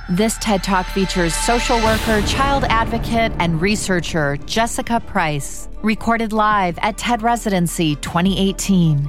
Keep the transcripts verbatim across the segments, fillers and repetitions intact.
This TED Talk features social worker, child advocate, and researcher Jessica Price. Recorded live at TED Residency twenty eighteen.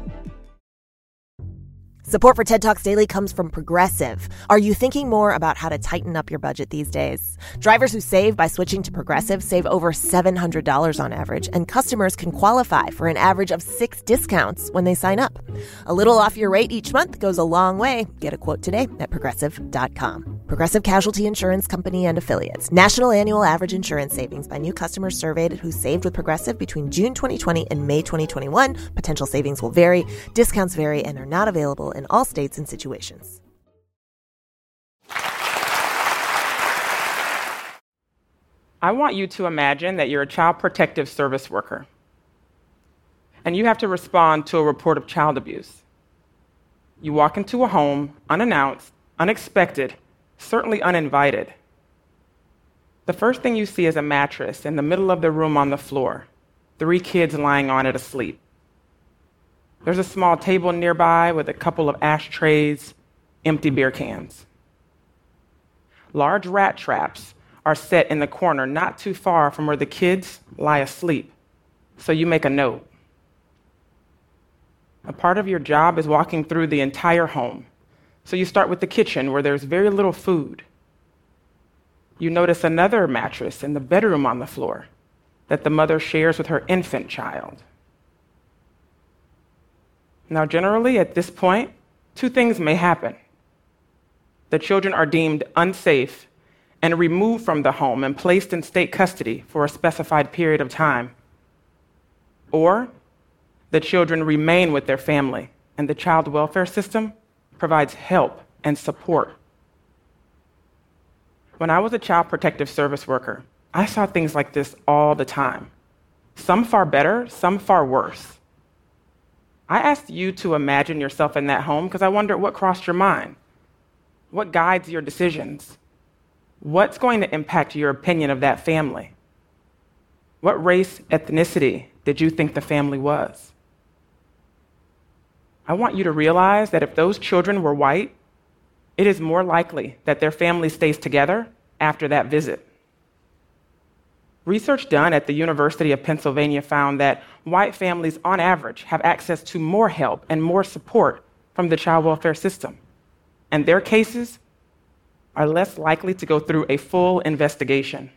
Support for TED Talks Daily comes from Progressive. Are you thinking more about how to tighten up your budget these days? Drivers who save by switching to Progressive save over seven hundred dollars on average, and customers can qualify for an average of six discounts when they sign up. A little off your rate each month goes a long way. Get a quote today at progressive dot com. Progressive Casualty Insurance Company and Affiliates. National annual average insurance savings by new customers surveyed who saved with Progressive between June twenty twenty and May twenty twenty-one. Potential savings will vary. Discounts vary and are not available in all states and situations. I want you to imagine that you're a child protective service worker, and you have to respond to a report of child abuse. You walk into a home unannounced, unexpected, certainly uninvited. The first thing you see is a mattress in the middle of the room on the floor, three kids lying on it asleep. There's a small table nearby with a couple of ashtrays, empty beer cans. Large rat traps are set in the corner not too far from where the kids lie asleep, so you make a note. A part of your job is walking through the entire home, so you start with the kitchen where there's very little food. You notice another mattress in the bedroom on the floor that the mother shares with her infant child. Now, generally, at this point, two things may happen. The children are deemed unsafe and removed from the home and placed in state custody for a specified period of time. Or the children remain with their family, and the child welfare system provides help and support. When I was a child protective service worker, I saw things like this all the time. Some far better, some far worse. I asked you to imagine yourself in that home because I wondered what crossed your mind. What guides your decisions? What's going to impact your opinion of that family? What race, ethnicity did you think the family was? I want you to realize that if those children were white, it is more likely that their family stays together after that visit. Research done at the University of Pennsylvania found that white families, on average, have access to more help and more support from the child welfare system, and their cases are less likely to go through a full investigation.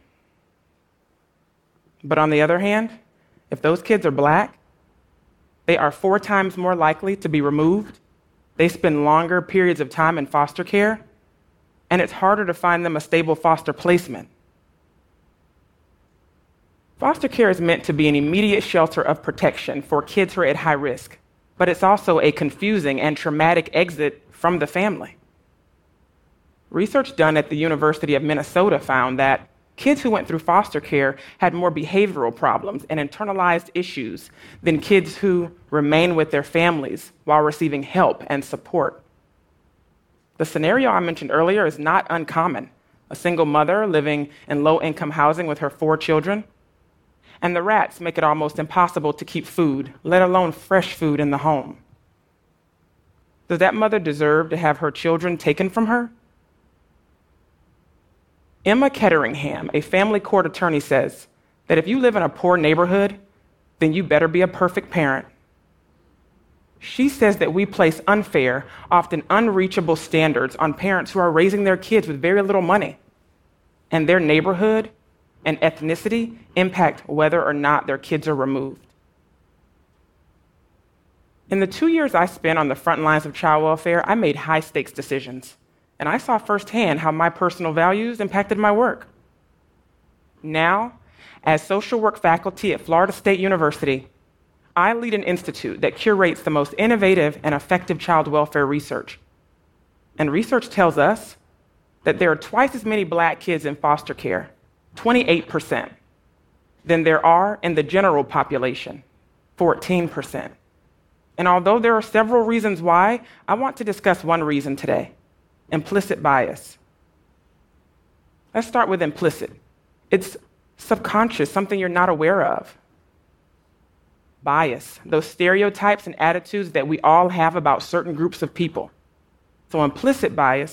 But on the other hand, if those kids are black, they are four times more likely to be removed, they spend longer periods of time in foster care, and it's harder to find them a stable foster placement. Foster care is meant to be an immediate shelter of protection for kids who are at high risk, but it's also a confusing and traumatic exit from the family. Research done at the University of Minnesota found that kids who went through foster care had more behavioral problems and internalized issues than kids who remain with their families while receiving help and support. The scenario I mentioned earlier is not uncommon. A single mother living in low-income housing with her four children, and the rats make it almost impossible to keep food, let alone fresh food, in the home. Does that mother deserve to have her children taken from her? Emma Ketteringham, a family court attorney, says that if you live in a poor neighborhood, then you better be a perfect parent. She says that we place unfair, often unreachable standards on parents who are raising their kids with very little money, and their neighborhood and ethnicity impact whether or not their kids are removed. In the two years I spent on the front lines of child welfare, I made high-stakes decisions, and I saw firsthand how my personal values impacted my work. Now, as social work faculty at Florida State University, I lead an institute that curates the most innovative and effective child welfare research. And research tells us that there are twice as many black kids in foster care, twenty-eight percent, than there are in the general population, fourteen percent. And although there are several reasons why, I want to discuss one reason today: implicit bias. Let's start with implicit. It's subconscious, something you're not aware of. Bias, those stereotypes and attitudes that we all have about certain groups of people. So implicit bias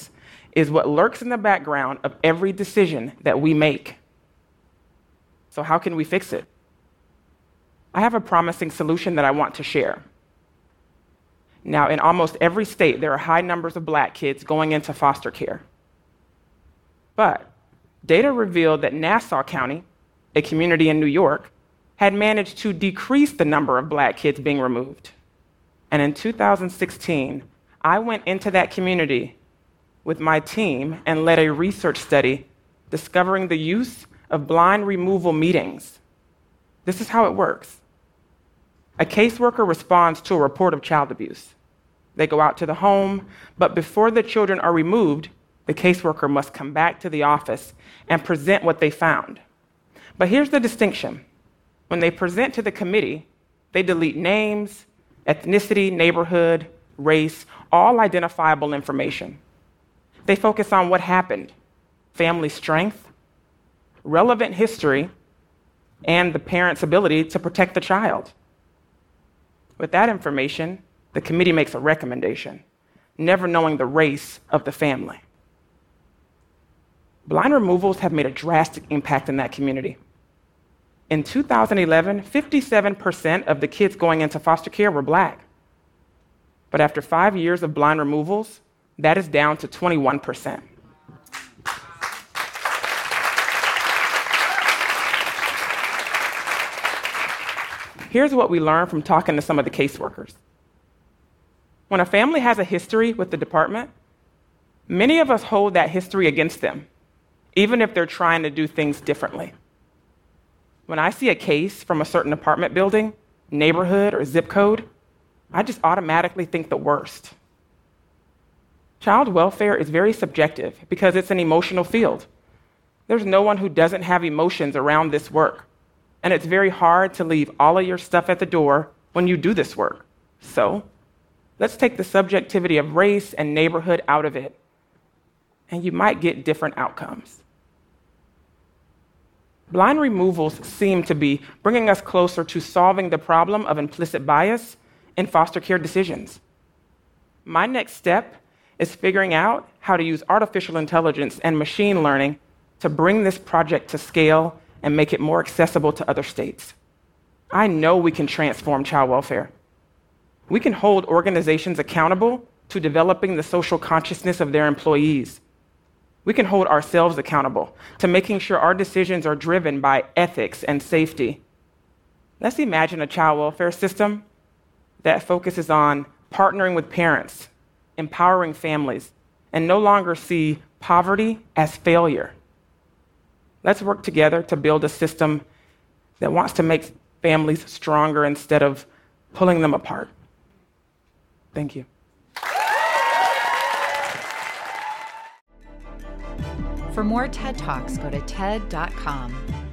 is what lurks in the background of every decision that we make. So how can we fix it? I have a promising solution that I want to share. Now, in almost every state, there are high numbers of Black kids going into foster care. But data revealed that Nassau County, a community in New York, had managed to decrease the number of Black kids being removed. And in two thousand sixteen, I went into that community with my team and led a research study discovering the use of blind removal meetings. This is how it works. A caseworker responds to a report of child abuse. They go out to the home, but before the children are removed, the caseworker must come back to the office and present what they found. But here's the distinction. When they present to the committee, they delete names, ethnicity, neighborhood, race, all identifiable information. They focus on what happened, family strength, relevant history, and the parent's ability to protect the child. With that information, the committee makes a recommendation, never knowing the race of the family. Blind removals have made a drastic impact in that community. In two thousand eleven, fifty-seven percent of the kids going into foster care were Black. But after five years of blind removals, that is down to twenty-one percent. Here's what we learned from talking to some of the caseworkers. When a family has a history with the department, many of us hold that history against them, even if they're trying to do things differently. When I see a case from a certain apartment building, neighborhood, or zip code, I just automatically think the worst. Child welfare is very subjective because it's an emotional field. There's no one who doesn't have emotions around this work. And it's very hard to leave all of your stuff at the door when you do this work. So let's take the subjectivity of race and neighborhood out of it, and you might get different outcomes. Blind removals seem to be bringing us closer to solving the problem of implicit bias in foster care decisions. My next step is figuring out how to use artificial intelligence and machine learning to bring this project to scale and make it more accessible to other states. I know we can transform child welfare. We can hold organizations accountable to developing the social consciousness of their employees. We can hold ourselves accountable to making sure our decisions are driven by ethics and safety. Let's imagine a child welfare system that focuses on partnering with parents, empowering families, and no longer see poverty as failure. Let's work together to build a system that wants to make families stronger instead of pulling them apart. Thank you. For more TED Talks, go to T E D dot com.